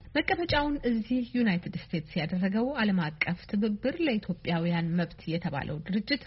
መቀመጫውን እዚህ ዩናይትድ ስቴትስ ያደረገው ዓለም አቀፍ ትብብር ለኢትዮጵያውያን መብት የተባለው ድርጅት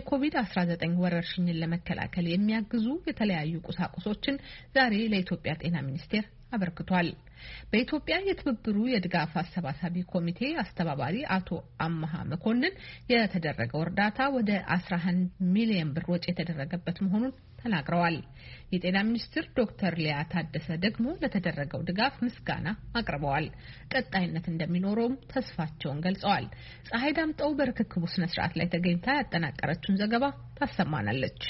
የኮቪድ-19 ወረርሽኝን ለመከላከል የሚያግዙ የተለያዩ ቁሳቁሶችን ዛሬ ለኢትዮጵያ ጤና ሚኒስቴር አበርክቷል። በኢትዮጵያ የትብብሩ የድጋፍ አሰባሳቢ ኮሚቴ አስተባባሪ አቶ አማሃ መኮንን የተደረገው እርዳታ ወደ 11 ሚሊዮን ብር ወጪ የተደረገበት መሆኑን ተናግረዋል። የጤና ሚኒስትር ዶክተር ሊያ ታደሰ ደግሞ ለተደረገው ድጋፍ ምስጋና አቅርበዋል። ቀጣይነት እንደሚኖረውም ተስፋቸውን ገልጸዋል። ፀሐይ ዳምጠው በርክክቡ ስነ ስርዓት ላይ ተገኝታ ያጠናቀረችውን ዘገባ ታሰማናለች።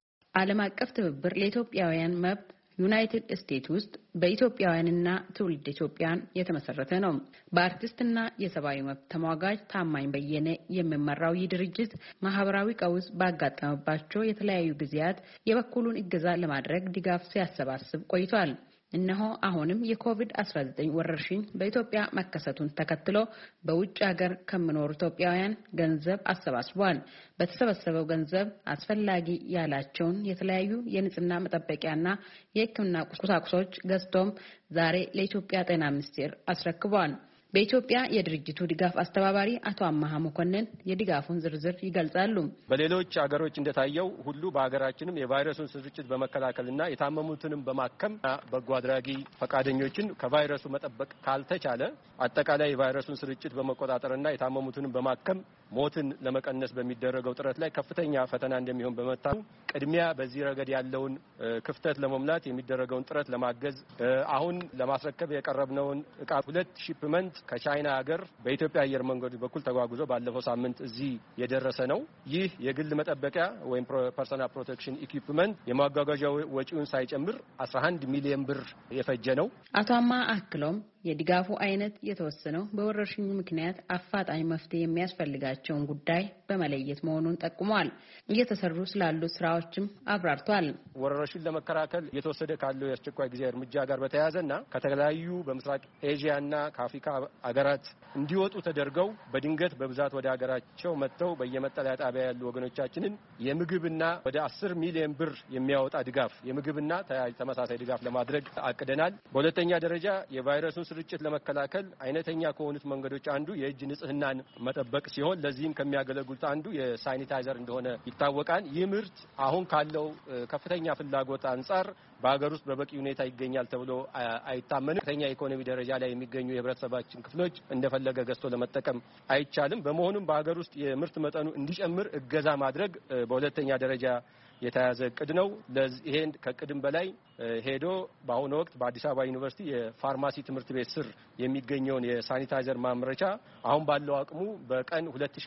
ዓለም አቀፍ ትብብር ለኢትዮጵያውያን መብት ዩናይትድ ስቴትስ ውስጥ በኢትዮጵያውያንና ትውልድ ኢትዮጵያን የተመሰረተ ነው። በአርቲስትና የሰብአዊ መብት ተሟጋጅ ታማኝ በየነ የሚመራው ይህ ድርጅት ማህበራዊ ቀውስ ባጋጠመባቸው የተለያዩ ጊዜያት የበኩሉን እገዛ ለማድረግ ድጋፍ ሲያሰባስብ ቆይቷል። እነሆ አሁንም የኮቪድ-19 ወረርሽኝ በኢትዮጵያ መከሰቱን ተከትሎ በውጭ ሀገር ከሚኖሩ ኢትዮጵያውያን ገንዘብ አሰባስቧል። በተሰበሰበው ገንዘብ አስፈላጊ ያላቸውን የተለያዩ የንጽህና መጠበቂያና የሕክምና ቁሳቁሶች ገዝቶም ዛሬ ለኢትዮጵያ ጤና ሚኒስቴር አስረክቧል። በኢትዮጵያ የድርጅቱ ድጋፍ አስተባባሪ አቶ አማሃ መኮንን የድጋፉን ዝርዝር ይገልጻሉ። በሌሎች ሀገሮች እንደታየው ሁሉ በሀገራችንም የቫይረሱን ስርጭት በመከላከልና የታመሙትንም በማከም በጎ አድራጊ ፈቃደኞችን ከቫይረሱ መጠበቅ ካልተቻለ አጠቃላይ የቫይረሱን ስርጭት በመቆጣጠርና የታመሙትንም በማከም ሞትን ለመቀነስ በሚደረገው ጥረት ላይ ከፍተኛ ፈተና እንደሚሆን በመታመኑ ቅድሚያ በዚህ ረገድ ያለውን ክፍተት ለመሙላት የሚደረገውን ጥረት ለማገዝ አሁን ለማስረከብ የቀረብነውን ዕቃ 2 ሺፕመንት ከቻይና ሀገር በኢትዮጵያ አየር መንገድ በኩል ተጓጉዞ ባለፈው ሳምንት እዚህ የደረሰ ነው። ይህ የግል መጠበቂያ ወይም ፐርሰናል ፕሮቴክሽን ኢኩዊፕመንት የማጓጓዣ ወጪውን ሳይጨምር 11 ሚሊዮን ብር የፈጀ ነው። አቶ አማ አክሎም የድጋፉ አይነት የተወሰነው በወረርሽኙ ምክንያት አፋጣኝ መፍትሄ የሚያስፈልጋቸውን ጉዳይ በመለየት መሆኑን ጠቁሟል። እየተሰሩ ስላሉ ስራዎችም አብራርቷል። ወረርሽኙን ለመከላከል እየተወሰደ ካለው የአስቸኳይ ጊዜ እርምጃ ጋር በተያያዘና ከተለያዩ በምስራቅ ኤዥያና ከአፍሪካ አገራት እንዲወጡ ተደርገው በድንገት በብዛት ወደ ሀገራቸው መጥተው በየመጠለያ ጣቢያ ያሉ ወገኖቻችንን የምግብና ወደ 10 ሚሊዮን ብር የሚያወጣ ድጋፍ የምግብና ተመሳሳይ ድጋፍ ለማድረግ አቅደናል። በሁለተኛ ደረጃ የቫይረሱን ስርጭት ለመከላከል አይነተኛ ከሆኑት መንገዶች አንዱ የእጅ ንጽህናን መጠበቅ ሲሆን ለዚህም ከሚያገለግሉት አንዱ የሳኒታይዘር እንደሆነ ይታወቃል። ይህ ምርት አሁን ካለው ከፍተኛ ፍላጎት አንጻር በሀገር ውስጥ በበቂ ሁኔታ ይገኛል ተብሎ አይታመንም። ከፍተኛ ኢኮኖሚ ደረጃ ላይ የሚገኙ የህብረተሰባችን ክፍሎች እንደፈለገ ገዝቶ ለመጠቀም አይቻልም። በመሆኑም በሀገር ውስጥ የምርት መጠኑ እንዲጨምር እገዛ ማድረግ በሁለተኛ ደረጃ የተያዘ እቅድ ነው። ይሄን ከቅድም በላይ ሄዶ በአሁኑ ወቅት በአዲስ አበባ ዩኒቨርሲቲ የፋርማሲ ትምህርት ቤት ስር የሚገኘውን የሳኒታይዘር ማምረቻ አሁን ባለው አቅሙ በቀን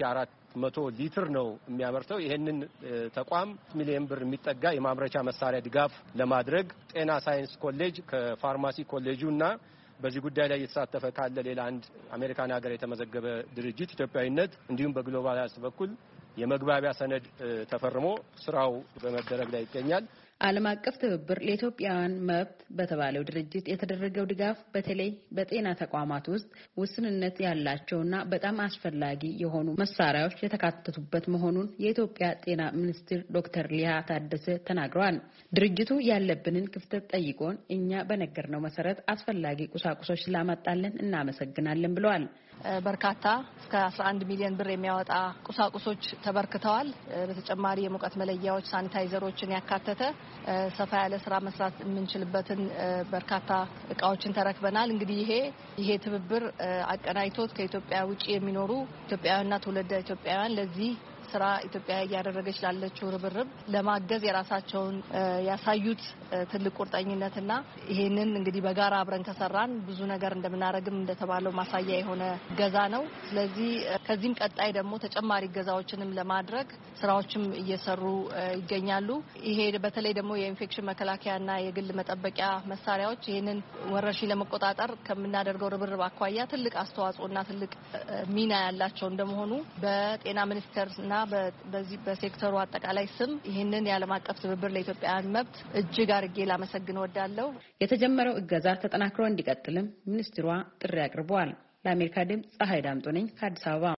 2400 ሊትር ነው የሚያመርተው። ይሄንን ተቋም ሚሊዮን ብር የሚጠጋ የማምረቻ መሳሪያ ድጋፍ ለማድረግ ጤና ሳይንስ ኮሌጅ ከፋርማሲ ኮሌጁና በዚህ ጉዳይ ላይ የተሳተፈ ካለ ሌላ አንድ አሜሪካን ሀገር የተመዘገበ ድርጅት ኢትዮጵያዊነት እንዲሁም በግሎባል ሄልዝ በኩል የመግባቢያ ሰነድ ተፈርሞ ስራው በመደረግ ላይ ይገኛል። ዓለም አቀፍ ትብብር ለኢትዮጵያውያን መብት በተባለው ድርጅት የተደረገው ድጋፍ በተለይ በጤና ተቋማት ውስጥ ውስንነት ያላቸውና በጣም አስፈላጊ የሆኑ መሳሪያዎች የተካተቱበት መሆኑን የኢትዮጵያ ጤና ሚኒስትር ዶክተር ሊያ ታደሰ ተናግረዋል። ድርጅቱ ያለብንን ክፍተት ጠይቆን እኛ በነገርነው መሰረት አስፈላጊ ቁሳቁሶች ስላመጣልን እናመሰግናለን ብለዋል። በርካታ እስከ 11 ሚሊዮን ብር የሚያወጣ ቁሳቁሶች ተበርክተዋል። በተጨማሪ የሙቀት መለያዎች፣ ሳኒታይዘሮችን ያካተተ ሰፋ ያለ ስራ መስራት የምንችልበትን በርካታ እቃዎችን ተረክበናል። እንግዲህ ይሄ ትብብር አቀናይቶት ከኢትዮጵያ ውጪ የሚኖሩ ኢትዮጵያውያንና ትውልደ ኢትዮጵያውያን ለዚህ ስራ ኢትዮጵያ እያደረገች ላለችው ርብርብ ለማገዝ የራሳቸውን ያሳዩት ትልቅ ቁርጠኝነትና ይሄንን እንግዲህ በጋራ አብረን ከሰራን ብዙ ነገር እንደምናረግም እንደተባለው ማሳያ የሆነ ገዛ ነው። ስለዚህ ከዚህም ቀጣይ ደግሞ ተጨማሪ ገዛዎችንም ለማድረግ ስራዎችም እየሰሩ ይገኛሉ። ይሄ በተለይ ደግሞ የኢንፌክሽን መከላከያና የግል መጠበቂያ መሳሪያዎች ይሄንን ወረርሽኝ ለመቆጣጠር ከምናደርገው ርብርብ አኳያ ትልቅ አስተዋጽኦና ትልቅ ሚና ያላቸው እንደመሆኑ በጤና ሚኒስቴርና በዚህ በሴክተሩ አጠቃላይ ስም ይህንን የዓለም አቀፍ ትብብር ለኢትዮጵያውያን መብት እጅግ አድርጌ ላመሰግን እወዳለሁ። የተጀመረው እገዛ ተጠናክሮ እንዲቀጥልም ሚኒስትሯ ጥሪ አቅርበዋል። ለአሜሪካ ድምፅ ፀሐይ ዳምጦ ነኝ ከአዲስ አበባ።